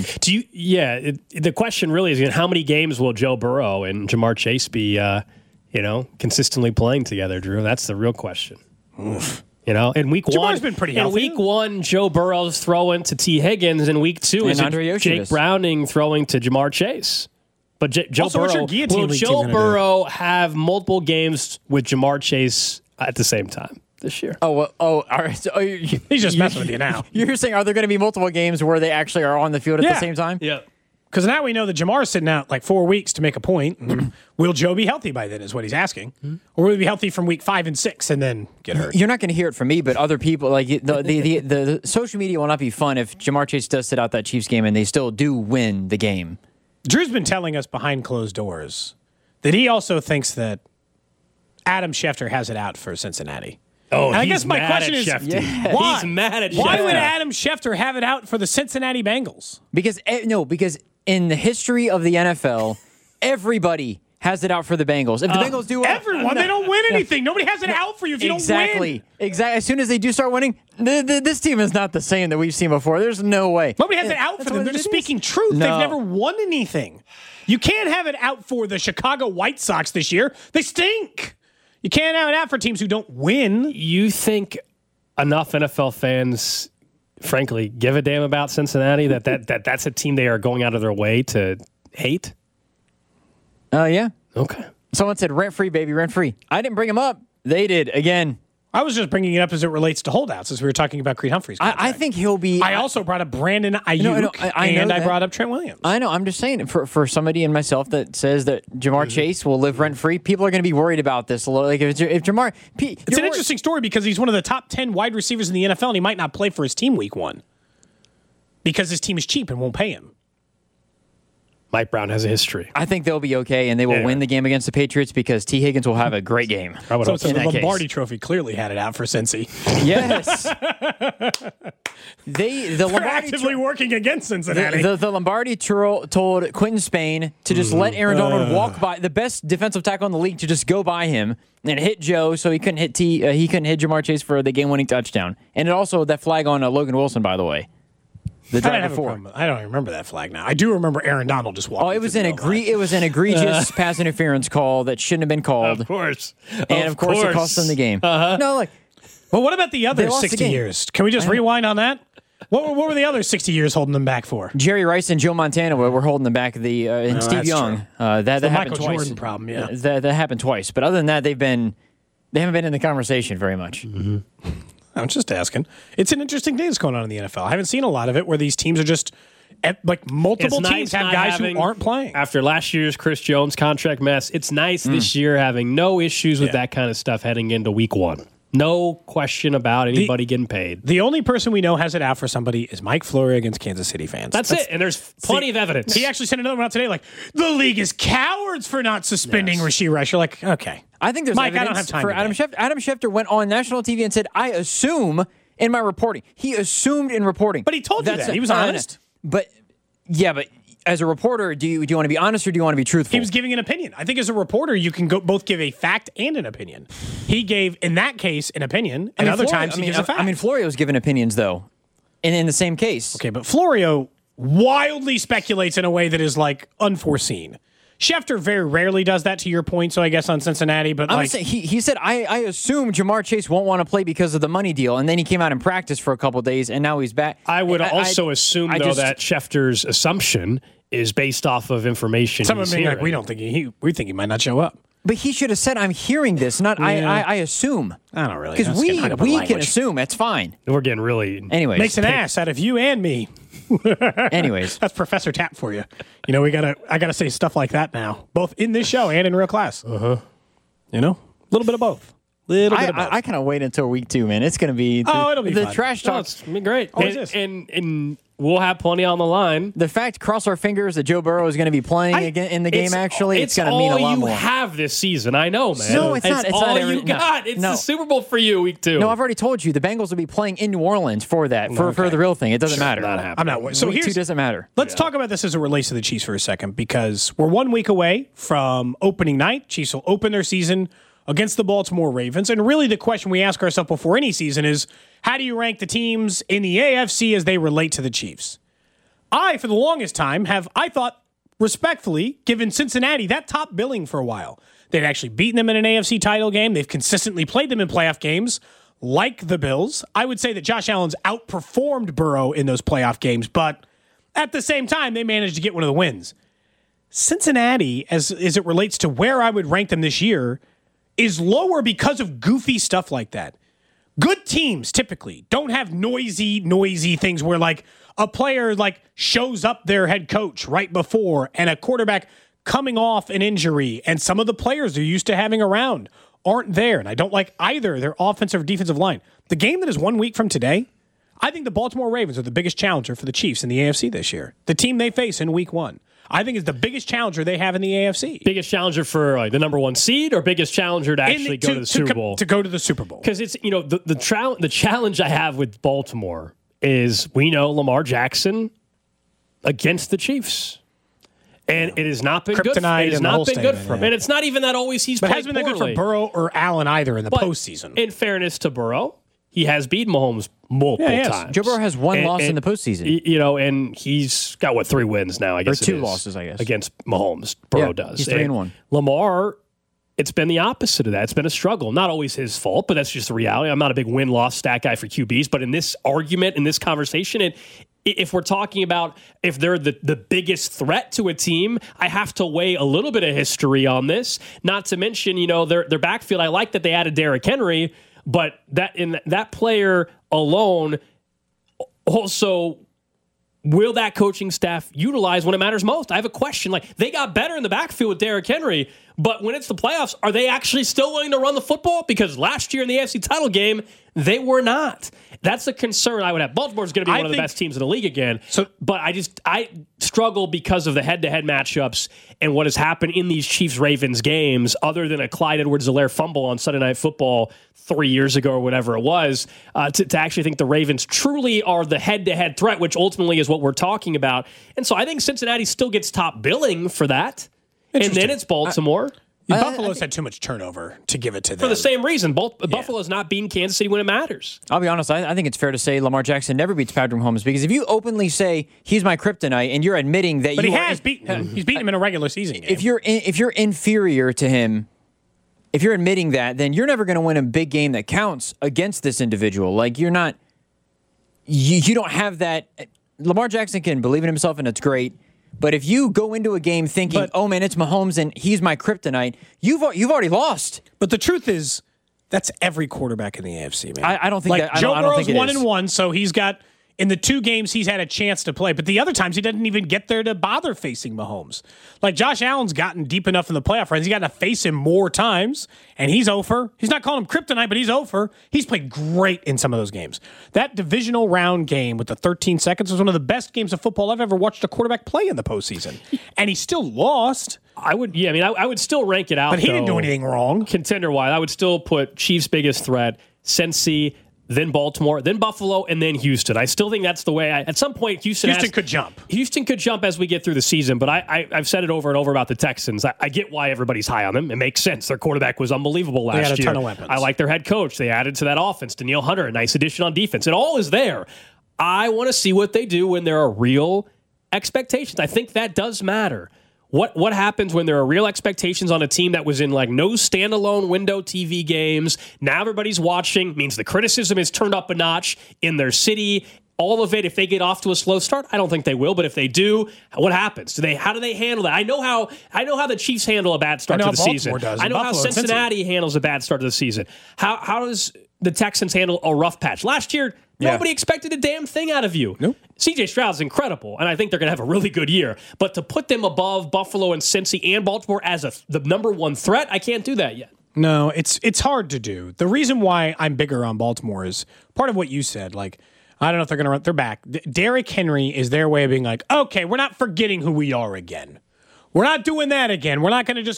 the question really is, how many games will Joe Burrow and Ja'Marr Chase be, consistently playing together, Drew? That's the real question. Oof. In week 1, Jamar's been pretty healthy. In week 1, Joe Burrow's throwing to T. Higgins. In week 2, is Jake Browning throwing to Ja'Marr Chase. But Joe Burrow have multiple games with Ja'Marr Chase at the same time this year? All right. So he's just messing with you now. You're saying, are there going to be multiple games where they actually are on the field at the same time? Yeah. Because now we know that Jamar's sitting out like 4 weeks to make a point. Will Joe be healthy by then is what he's asking. Or will he be healthy from week 5 and 6 and then get hurt? You're not going to hear it from me, but other people, like the social media will not be fun if Ja'Marr Chase does sit out that Chiefs game and they still do win the game. Drew's been telling us behind closed doors that he also thinks that Adam Schefter has it out for Cincinnati. Oh, and I guess my question is, why? He's mad at Schefter. Why would Adam Schefter have it out for the Cincinnati Bengals? Because in the history of the NFL, everybody has it out for the Bengals. If the Bengals do everyone, they don't win anything. Nobody has it out for you if you don't win. Exactly. As soon as they do start winning, this team is not the same that we've seen before. There's no way. Nobody has it out for them. They're just speaking truth. No. They've never won anything. You can't have it out for the Chicago White Sox this year. They stink. You can't have it out for teams who don't win. You think enough NFL fans, frankly, give a damn about Cincinnati that's a team they are going out of their way to hate? Yeah. Okay. Someone said rent-free, baby, rent-free. I didn't bring them up. They did, again. I was just bringing it up as it relates to holdouts, as we were talking about Creed Humphrey's contract. I think he'll be... I also brought up Brandon Ayuk, I brought up Trent Williams. I know. I'm just saying, for somebody and myself that says that Ja'Marr Chase will live rent-free, people are going to be worried about this. Like if Ja'Marr... It's an interesting story because he's one of the top 10 wide receivers in the NFL, and he might not play for his team week 1 because his team is cheap and won't pay him. Mike Brown has a history. I think they'll be okay, and they will win the game against the Patriots because T. Higgins will have a great game. So the Lombardi Trophy clearly had it out for Cincy. Yes. They're actively working against Cincinnati. The Lombardi told Quentin Spain to just let Aaron Donald walk by the best defensive tackle in the league, to just go by him and hit Joe, so he couldn't hit Jamar Chase for the game-winning touchdown. And also that flag on Logan Wilson, by the way. The drive before. I don't remember that flag now. I do remember Aaron Donald just walking. Oh, it was an egregious pass interference call that shouldn't have been called. Of course. And of course it cost them the game. No, like. Well, what about the other 60 years? Can we just rewind on that? What were the other 60 years holding them back for? Jerry Rice and Joe Montana were holding them back. And Steve Young. That happened Michael twice. Jordan problem, yeah. That happened twice. But other than that, they haven't been in the conversation very much. Mm-hmm. I'm just asking. It's an interesting thing that's going on in the NFL. I haven't seen a lot of it where these teams are just like multiple teams have guys who aren't playing. After last year's Chris Jones contract mess, it's nice this year having no issues with that kind of stuff heading into week 1. No question about anybody getting paid. The only person we know has it out for somebody is Mike Florio against Kansas City fans. That's it, and there's plenty of evidence. He actually sent another one out today like, the league is cowards for not suspending Rashee Rice. You're like, okay. I think there's Mike, evidence I don't have time for Adam Schefter. Adam Schefter went on national TV and said, I assume in my reporting. He assumed in reporting. But he told you that. He was honest. But as a reporter, do you want to be honest or do you want to be truthful? He was giving an opinion. I think as a reporter, you can both give a fact and an opinion. He gave, in that case, an opinion, and other times he gives a fact. I mean, Florio's given opinions, though, in the same case. Okay, but Florio wildly speculates in a way that is, like, unforeseen. Schefter very rarely does that, to your point, so I guess on Cincinnati, but I'm saying, he said, I assume Jamar Chase won't want to play because of the money deal, and then he came out and practiced for a couple of days, and now he's back. I would also assume, that Schefter's assumption is based off of information. Some of them like, we think he might not show up. But he should have said, I'm hearing this, not I assume. I don't really. Because we can assume. It's fine. We're getting really... Anyways. Makes an ass out of you and me. Anyways. That's Professor Tapp for you. You know, I gotta say stuff like that now, both in this show and in real class. Uh-huh. You know? A little bit of both. I kind of wait until week 2, man. It's going to be it'll be the fun. trash talk. It's going to be great. And we'll have plenty on the line. The fact, cross our fingers, that Joe Burrow is going to be playing again in the game, actually, it's going to mean a lot more. It's all you have this season. I know, man. No, it's not. It's all not you got. It's the Super Bowl for you, week 2. No, I've already told you. The Bengals will be playing in New Orleans for that, for the real thing. It doesn't matter. Not happening. I'm not. So week 2 doesn't matter. Let's talk about this as it relates to the Chiefs for a second, because we're 1 week away from opening night. Chiefs will open their season against the Baltimore Ravens. And really the question we ask ourselves before any season is, how do you rank the teams in the AFC as they relate to the Chiefs? For the longest time, I thought, respectfully, given Cincinnati that top billing for a while. They'd actually beaten them in an AFC title game. They've consistently played them in playoff games, like the Bills. I would say that Josh Allen's outperformed Burrow in those playoff games, but at the same time, they managed to get one of the wins. Cincinnati, as it relates to where I would rank them this year, is lower because of goofy stuff like that. Good teams typically don't have noisy things where like a player like shows up their head coach right before and a quarterback coming off an injury and some of the players they're used to having around aren't there. And I don't like either their offensive or defensive line. The game that is 1 week from today, I think the Baltimore Ravens are the biggest challenger for the Chiefs in the AFC this year. The team they face in week 1. I think is the biggest challenger they have in the AFC. Biggest challenger for like the number 1 seed, or biggest challenger to actually go to the Super Bowl? To go to the Super Bowl. Because it's, the challenge I have with Baltimore is we know Lamar Jackson against the Chiefs. And it has not been good. It has not been good for him. And it's not even that always he's played poorly. But it hasn't been good for Burrow or Allen either in the postseason. In fairness to Burrow, he has beaten Mahomes multiple times. Joe Burrow has one loss in the postseason. And he's got, 3 wins now, I guess. Or 2 losses, I guess. Against Mahomes, Burrow does. He's 3-1. Lamar, it's been the opposite of that. It's been a struggle. Not always his fault, but that's just the reality. I'm not a big win-loss stat guy for QBs, but in this argument, in this conversation, if we're talking about if they're the biggest threat to a team, I have to weigh a little bit of history on this. Not to mention, their backfield. I like that they added Derrick Henry, but that player alone also, will that coaching staff utilize when it matters most? I have a question. Like, they got better in the backfield with Derrick Henry, But when it's the playoffs, are they actually still willing to run the football? Because last year in the AFC title game, they were not. That's a concern I would have. Baltimore's going to be one of the best teams in the league again. But I struggle because of the head-to-head matchups and what has happened in these Chiefs-Ravens games, other than a Clyde Edwards-Helaire fumble on Sunday Night Football 3 years ago or whatever it was, to actually think the Ravens truly are the head-to-head threat, which ultimately is what we're talking about. And so I think Cincinnati still gets top billing for that. And then it's Baltimore. Buffalo's had too much turnover to give it to them. For the same reason. Buffalo's not beating Kansas City when it matters. I'll be honest, I think it's fair to say Lamar Jackson never beats Patrick Mahomes, because if you openly say he's my kryptonite and you're admitting that But he has beaten him. He's beaten him in a regular season game. If you're inferior to him, if you're admitting that, then you're never going to win a big game that counts against this individual. Like, you're not, you don't have that. Lamar Jackson can believe in himself, and it's great. But if you go into a game thinking, oh man, it's Mahomes and he's my kryptonite, you've already lost. But the truth is, that's every quarterback in the AFC, man. I don't think that. Joe Burrow's 1-1, so he's got, in the 2 games he's had a chance to play. But the other times he doesn't even get there to bother facing Mahomes. Like, Josh Allen's gotten deep enough in the playoff runs. He's gotten to face him more times, and he's over. He's not calling him kryptonite, but he's over. He's played great in some of those games. That divisional round game with the 13 seconds was one of the best games of football I've ever watched a quarterback play in the postseason. And he still lost. I would still rank it out. But he didn't do anything wrong. Contender-wise, I would still put Chiefs' biggest threat, Cincy, then Baltimore, then Buffalo, and then Houston. I still think that's the way. At some point, Houston could jump. Houston could jump as we get through the season, but I've said it over and over about the Texans. I get why everybody's high on them. It makes sense. Their quarterback was unbelievable last year. They had a ton of weapons. I like their head coach. They added to that offense. Danielle Hunter, a nice addition on defense. It all is there. I want to see what they do when there are real expectations. I think that does matter. What happens when there are real expectations on a team that was in like no standalone window TV games? Now everybody's watching. Means the criticism is turned up a notch in their city. All of it, if they get off to a slow start, I don't think they will. But if they do, what happens? How do they handle that? I know how the Chiefs handle a bad start to the season. I know how Cincinnati handles a bad start to the season. How does the Texans handle a rough patch? Last year, nobody expected a damn thing out of you. Nope. CJ Stroud's incredible, and I think they're going to have a really good year. But to put them above Buffalo and Cincy and Baltimore as the number one threat, I can't do that yet. No, it's hard to do. The reason why I'm bigger on Baltimore is part of what you said. Like, I don't know if they're going to run. They're back. Derrick Henry is their way of being like, okay, we're not forgetting who we are again. We're not doing that again. We're not going to just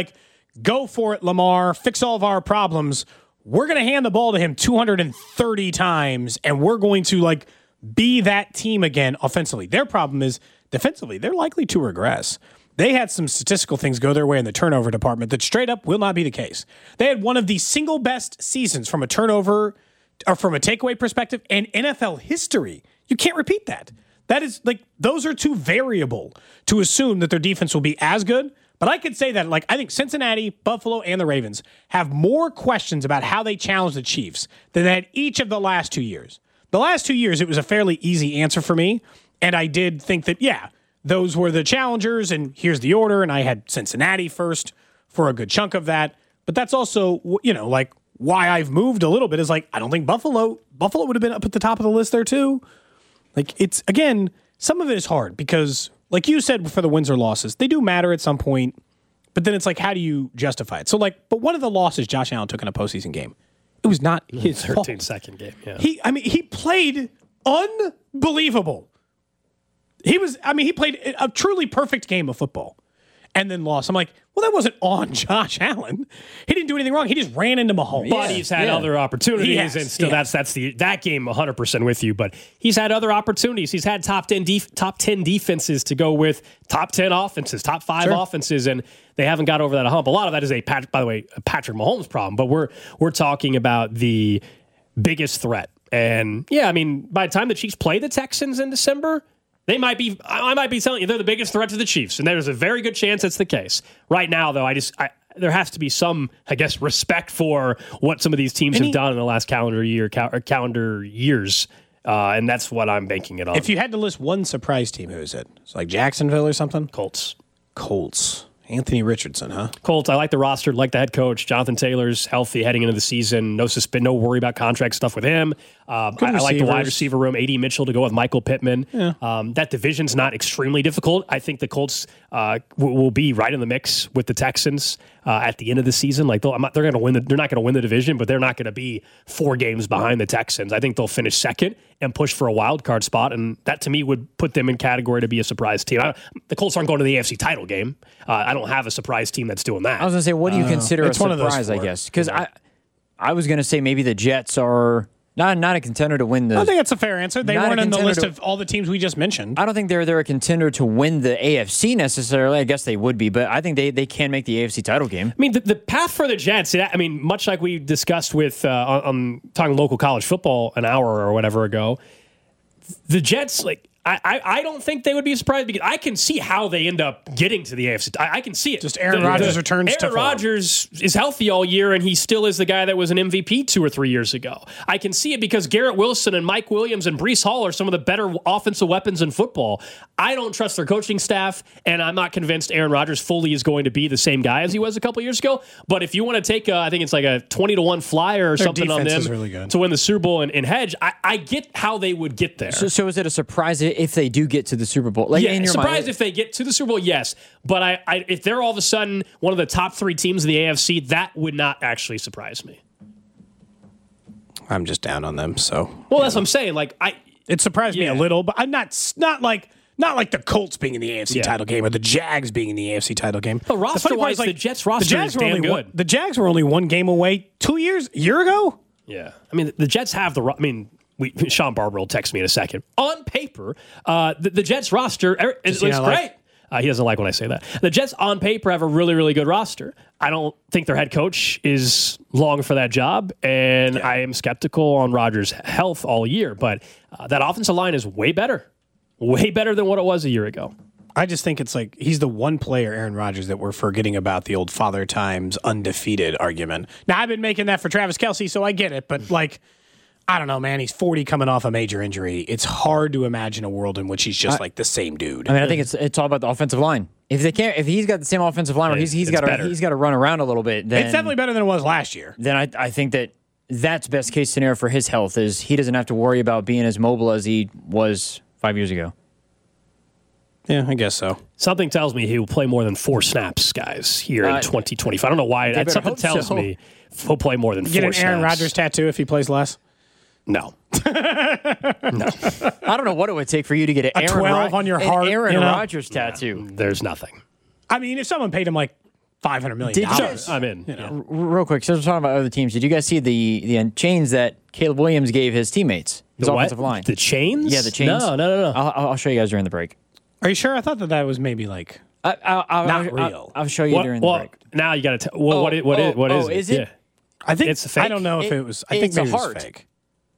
go for it, Lamar, fix all of our problems. We're going to hand the ball to him 230 times, and we're going to be that team again offensively. Their problem is defensively, they're likely to regress. They had some statistical things go their way in the turnover department that straight up will not be the case. They had one of the single best seasons from a turnover or from a takeaway perspective in NFL history. You can't repeat that. That is those are too variable to assume that their defense will be as good. But I could say that, I think Cincinnati, Buffalo, and the Ravens have more questions about how they challenge the Chiefs than they had each of the last 2 years. The last 2 years, it was a fairly easy answer for me, and I did think that, those were the challengers, and here's the order, and I had Cincinnati first for a good chunk of that. But that's also, why I've moved a little bit is, I don't think Buffalo would have been up at the top of the list there, too. It's, again, some of it is hard because, like you said, for the wins or losses, they do matter at some point, but then it's how do you justify it? So, but one of the losses Josh Allen took in a postseason game, it was not his 13-second game, yeah. He played unbelievable. He played a truly perfect game of football and then lost. I'm like, well, that wasn't on Josh Allen. He didn't do anything wrong. He just ran into Mahomes. But he's had other opportunities, and still that's that game 100% with you. But he's had other opportunities. He's had top 10 defenses to go with top 10 offenses, top 5 offenses, and they haven't got over that hump. A lot of that is a Patrick Mahomes problem. But we're talking about the biggest threat. And by the time the Chiefs play the Texans in December, I might be telling you they're the biggest threat to the Chiefs, and there's a very good chance that's the case. Right now, though, there has to be some, respect for what some of these teams have done in the last calendar years, and that's what I'm banking it on. If you had to list one surprise team, who is it? It's Jacksonville or something? Colts. Anthony Richardson, huh? Colts, I like the roster, like the head coach. Jonathan Taylor's healthy heading into the season. No worry about contract stuff with him. I like the wide receiver room. A.D. Mitchell to go with Michael Pittman. Yeah. That division's not extremely difficult. I think the Colts will be right in the mix with the Texans at the end of the season. Like they're going to win. They're not going to win the division, but they're not going to be 4 games behind the Texans. I think they'll finish second and push for a wild card spot, and that to me would put them in category to be a surprise team. The Colts aren't going to the AFC title game. I don't have a surprise team that's doing that. I was going to say, what do you consider a surprise? I guess because I was going to say maybe the Jets are. Not a contender to win the... I think that's a fair answer. They weren't in the list of all the teams we just mentioned. I don't think they're a contender to win the AFC necessarily. I guess they would be, but I think they can make the AFC title game. I mean, the path for the Jets, I mean, much like we discussed with on talking local college football an hour or whatever ago, the Jets, like... I don't think they would be surprised because I can see how they end up getting to the AFC. I can see it. Just Aaron Rodgers returns to form. Aaron Rodgers is healthy all year, and he still is the guy that was an MVP 2 or 3 years ago. I can see it because Garrett Wilson and Mike Williams and Breece Hall are some of the better offensive weapons in football. I don't trust their coaching staff, and I'm not convinced Aaron Rodgers fully is going to be the same guy as he was a couple years ago. But if you want to take, I think it's like a 20-1 flyer or something on them to win the Super Bowl and hedge, I get how they would get there. So is it a surprise if they do get to the Super Bowl? Like, yeah, surprised if they get to the Super Bowl, yes. But if they're all of a sudden one of the top 3 teams in the AFC, that would not actually surprise me. I'm just down on them, so. Well, that's what I'm saying. Like it surprised me a little, but I'm not like the Colts being in the AFC title game or the Jags being in the AFC title game. But roster-wise, the Jets roster is damn good. The Jags were only 1 game away a year ago? Yeah. I mean, the Jets have Sean Barber will text me in a second. On paper, the Jets roster looks great. He doesn't like when I say that. The Jets on paper have a really, really good roster. I don't think their head coach is long for that job, and I am skeptical on Rodgers' health all year. But that offensive line is way better than what it was a year ago. I just think it's like he's the one player, Aaron Rodgers, that we're forgetting about the old Father Time's undefeated argument. Now, I've been making that for Travis Kelce, so I get it, but I don't know, man. He's 40 coming off a major injury. It's hard to imagine a world in which he's just like the same dude. I mean, I think it's all about the offensive line. If he's got the same offensive line, or he's got to run around a little bit. Then, it's definitely better than it was last year. Then I think that's best case scenario for his health is he doesn't have to worry about being as mobile as he was 5 years ago. Yeah, I guess so. Something tells me he will play more than 4 snaps, guys, here in 2025. I don't know why. Something tells me he'll play more than 4 snaps. Get an Aaron Rodgers tattoo if he plays less? No. No. I don't know what it would take for you to get a 12 on your heart. Aaron Rodgers tattoo. There's nothing. I mean, if someone paid him like $500 million, I'm in. Real quick, since we're talking about other teams, did you guys see the chains that Caleb Williams gave his teammates? His offensive line. The chains? Yeah, the chains. No. I'll show you guys during the break. Are you sure? I thought that was maybe like not real. I'll show you during the break. Now you got to tell. Well, what is it? Is it? Yeah. I think it's fake. I don't know if it was. I think maybe it was fake.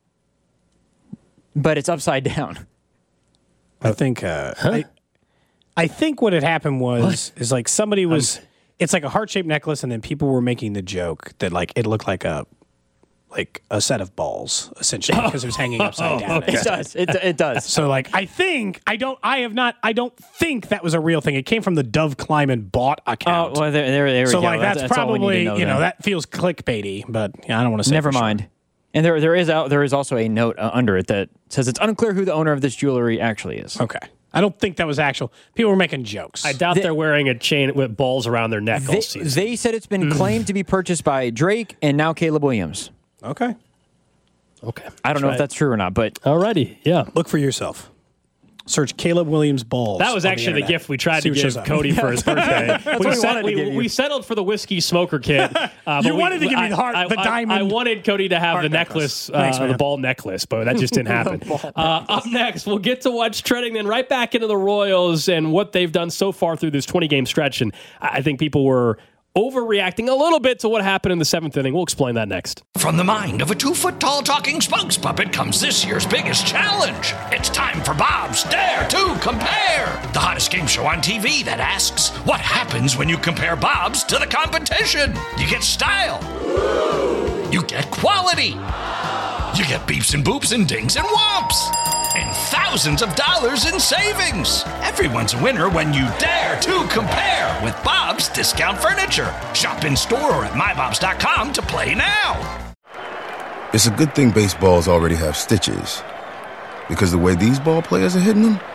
But it's upside down. I think. I think what had happened is like somebody was. It's like a heart-shaped necklace, and then people were making the joke that like it looked like a set of balls essentially because it was hanging upside down. Okay. It does. It does. So like I don't think that was a real thing. It came from the Dove Kleiman bought account. Oh, well, there we go. So like that's probably know, that feels clickbaity, but I don't want to say. Never mind. Sure. And there is also a note under it that says it's unclear who the owner of this jewelry actually is. Okay. I don't think that was actual. People were making jokes. I doubt they're wearing a chain with balls around their neck all season. They said it's been claimed to be purchased by Drake and now Caleb Williams. Okay. I don't know if that's true or not, but alrighty, yeah. Look for yourself. Search Caleb Williams balls. That was actually the gift we tried to give Cody for his birthday. We settled for the whiskey smoker kit. You wanted to give me the diamond. I wanted Cody to have the necklace, the ball necklace, but that just didn't happen. Up next, we'll get to what's trending, then right back into the Royals and what they've done so far through this 20-game stretch. And I think people were overreacting a little bit to what happened in the 7th inning. We'll explain that next. From the mind of a 2-foot-tall talking spokes puppet comes this year's biggest challenge. It's time for Bob's Dare to Compare, the hottest game show on TV that asks, what happens when you compare Bob's to the competition? You get style. You get quality. You get beeps and boops and dings and whomps. and thousands of dollars in savings. Everyone's a winner when you dare to compare with Bob's Discount Furniture. Shop in store or at mybobs.com to play now. It's a good thing baseballs already have stitches, because the way these ball players are hitting them,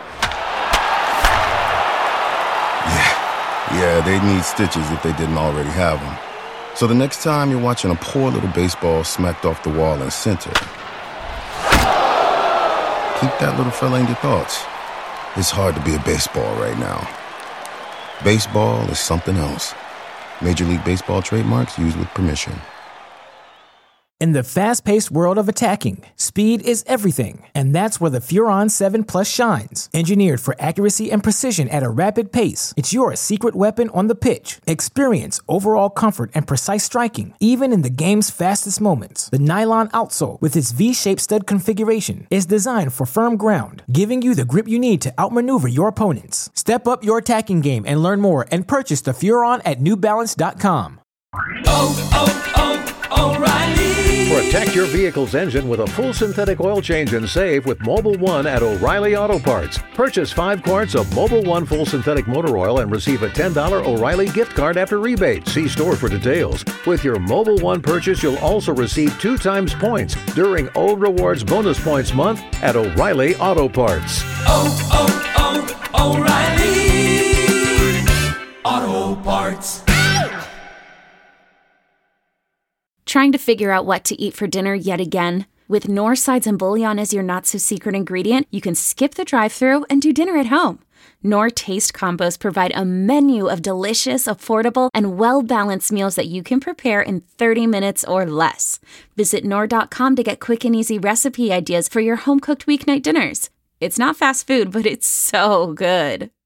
yeah, they need stitches if they didn't already have them. So the next time you're watching a poor little baseball smacked off the wall in center, keep that little fella in your thoughts. It's hard to be a baseball right now. Baseball is something else. Major League Baseball trademarks used with permission. In the fast-paced world of attacking, speed is everything, and that's where the Furon 7 Plus shines. Engineered for accuracy and precision at a rapid pace, it's your secret weapon on the pitch. Experience overall comfort and precise striking, even in the game's fastest moments. The nylon outsole, with its V-shaped stud configuration, is designed for firm ground, giving you the grip you need to outmaneuver your opponents. Step up your attacking game and learn more and purchase the Furon at newbalance.com. O'Reilly. Protect your vehicle's engine with a full synthetic oil change and save with Mobil 1 at O'Reilly Auto Parts. Purchase 5 quarts of Mobil 1 full synthetic motor oil and receive a $10 O'Reilly gift card after rebate. See store for details. With your Mobil 1 purchase, you'll also receive 2 times points during O Rewards Bonus Points Month at O'Reilly Auto Parts. O'Reilly Auto Parts. Trying to figure out what to eat for dinner yet again? With Knorr sides and bouillon as your not-so-secret ingredient, you can skip the drive-thru and do dinner at home. Knorr Taste Combos provide a menu of delicious, affordable, and well-balanced meals that you can prepare in 30 minutes or less. Visit Knorr.com to get quick and easy recipe ideas for your home-cooked weeknight dinners. It's not fast food, but it's so good.